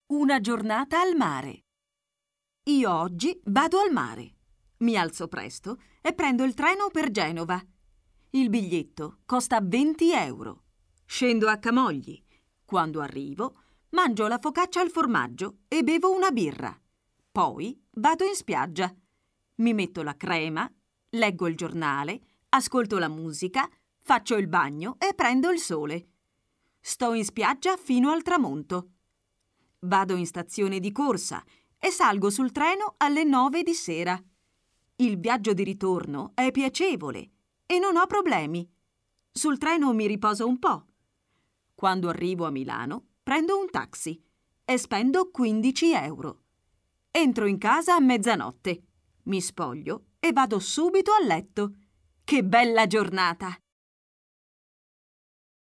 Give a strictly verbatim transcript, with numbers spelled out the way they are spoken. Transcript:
Una giornata al mare. Io oggi vado al mare. Mi alzo presto e prendo il treno per Genova. Il biglietto costa venti euro. Scendo a Camogli. Quando arrivo, mangio la focaccia al formaggio e bevo una birra. Poi vado in spiaggia. Mi metto la crema, leggo il giornale, ascolto la musica, faccio il bagno e prendo il sole. Sto in spiaggia fino al tramonto. Vado in stazione di corsa e salgo sul treno alle nove di sera. Il viaggio di ritorno è piacevole e non ho problemi. Sul treno mi riposo un po'. Quando arrivo a Milano, prendo un taxi e spendo quindici euro. Entro in casa a mezzanotte, mi spoglio e vado subito a letto. Che bella giornata!